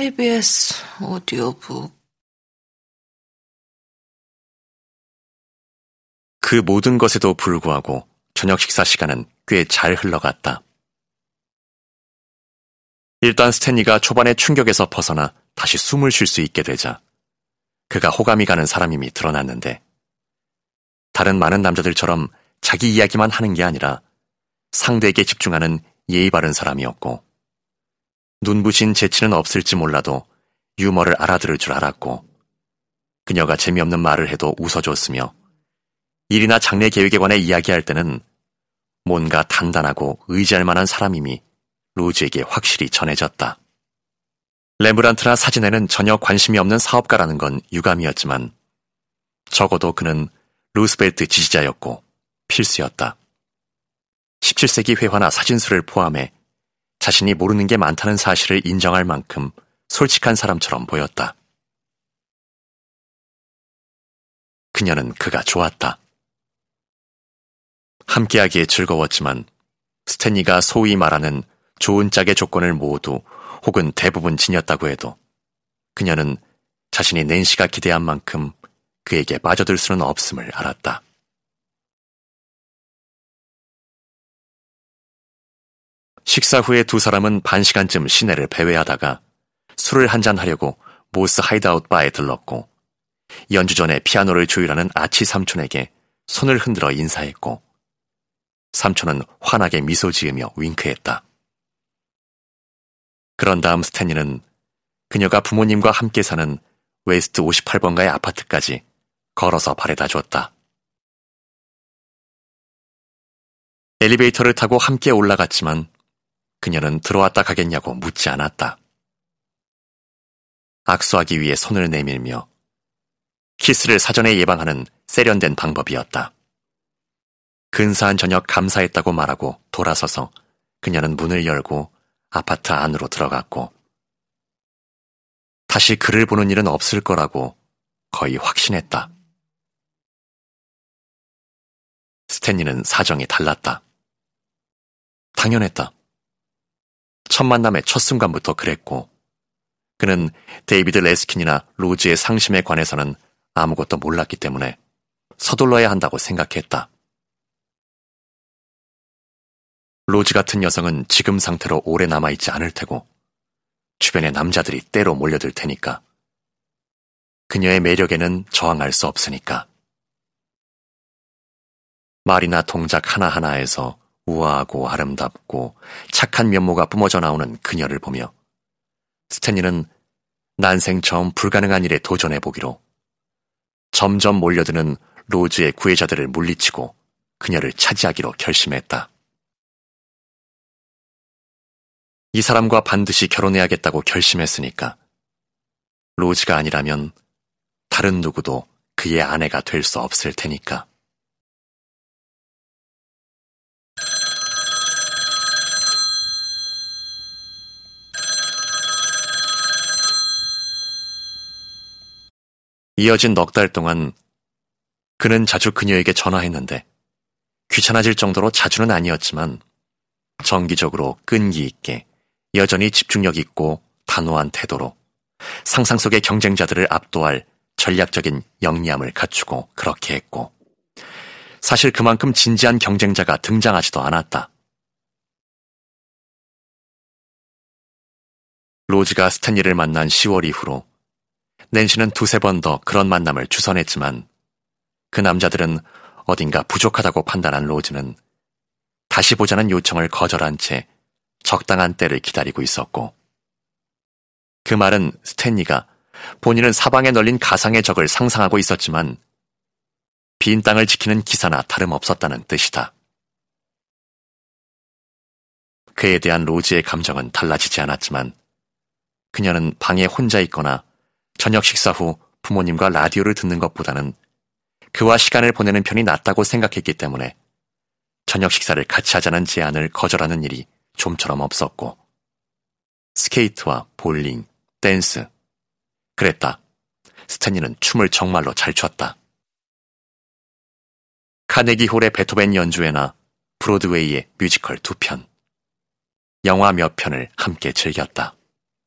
KBS 오디오북. 그 모든 것에도 불구하고 저녁 식사 시간은 꽤 잘 흘러갔다. 일단 스탠리가 초반의 충격에서 벗어나 다시 숨을 쉴 수 있게 되자 그가 호감이 가는 사람임이 드러났는데, 다른 많은 남자들처럼 자기 이야기만 하는 게 아니라 상대에게 집중하는 예의 바른 사람이었고, 눈부신 재치는 없을지 몰라도 유머를 알아들을 줄 알았고, 그녀가 재미없는 말을 해도 웃어줬으며, 일이나 장래 계획에 관해 이야기할 때는 뭔가 단단하고 의지할 만한 사람임이 로즈에게 확실히 전해졌다. 레므란트나 사진에는 전혀 관심이 없는 사업가라는 건 유감이었지만, 적어도 그는 루스벨트 지지자였고 필수였다. 17세기 회화나 사진술을 포함해 자신이 모르는 게 많다는 사실을 인정할 만큼 솔직한 사람처럼 보였다. 그녀는 그가 좋았다. 함께하기에 즐거웠지만 스탠리가 소위 말하는 좋은 짝의 조건을 모두 혹은 대부분 지녔다고 해도 그녀는 자신이 낸시가 기대한 만큼 그에게 빠져들 수는 없음을 알았다. 식사 후에 두 사람은 반 시간쯤 시내를 배회하다가 술을 한잔 하려고 모스 하이드아웃 바에 들렀고, 연주 전에 피아노를 조율하는 아치 삼촌에게 손을 흔들어 인사했고, 삼촌은 환하게 미소 지으며 윙크했다. 그런 다음 스탠리는 그녀가 부모님과 함께 사는 웨스트 58번가의 아파트까지 걸어서 바래다 줬다. 엘리베이터를 타고 함께 올라갔지만 그녀는 들어왔다 가겠냐고 묻지 않았다. 악수하기 위해 손을 내밀며 키스를 사전에 예방하는 세련된 방법이었다. 근사한 저녁 감사했다고 말하고 돌아서서 그녀는 문을 열고 아파트 안으로 들어갔고, 다시 그를 보는 일은 없을 거라고 거의 확신했다. 스탠리는 사정이 달랐다. 당연했다. 첫 만남의 첫 순간부터 그랬고, 그는 데이비드 레스킨이나 로즈의 상심에 관해서는 아무것도 몰랐기 때문에 서둘러야 한다고 생각했다. 로즈 같은 여성은 지금 상태로 오래 남아있지 않을 테고, 주변에 남자들이 때로 몰려들 테니까, 그녀의 매력에는 저항할 수 없으니까. 말이나 동작 하나하나에서 우아하고 아름답고 착한 면모가 뿜어져 나오는 그녀를 보며 스탠리는 난생 처음 불가능한 일에 도전해보기로, 점점 몰려드는 로즈의 구애자들을 물리치고 그녀를 차지하기로 결심했다. 이 사람과 반드시 결혼해야겠다고 결심했으니까 로즈가 아니라면 다른 누구도 그의 아내가 될 수 없을 테니까. 이어진 넉 달 동안 그는 자주 그녀에게 전화했는데, 귀찮아질 정도로 자주는 아니었지만 정기적으로 끈기 있게 여전히 집중력 있고 단호한 태도로 상상 속의 경쟁자들을 압도할 전략적인 영리함을 갖추고 그렇게 했고, 사실 그만큼 진지한 경쟁자가 등장하지도 않았다. 로즈가 스탠리를 만난 10월 이후로 낸시는 두세 번 더 그런 만남을 주선했지만, 그 남자들은 어딘가 부족하다고 판단한 로즈는 다시 보자는 요청을 거절한 채 적당한 때를 기다리고 있었고, 그 말은 스탠리가 본인은 사방에 널린 가상의 적을 상상하고 있었지만 빈 땅을 지키는 기사나 다름없었다는 뜻이다. 그에 대한 로즈의 감정은 달라지지 않았지만, 그녀는 방에 혼자 있거나 저녁 식사 후 부모님과 라디오를 듣는 것보다는 그와 시간을 보내는 편이 낫다고 생각했기 때문에 저녁 식사를 같이 하자는 제안을 거절하는 일이 좀처럼 없었고, 스케이트와 볼링, 댄스, 그랬다. 스탠리는 춤을 정말로 잘 췄다. 카네기 홀의 베토벤 연주회나 브로드웨이의 뮤지컬 2편, 영화 몇 편을 함께 즐겼다.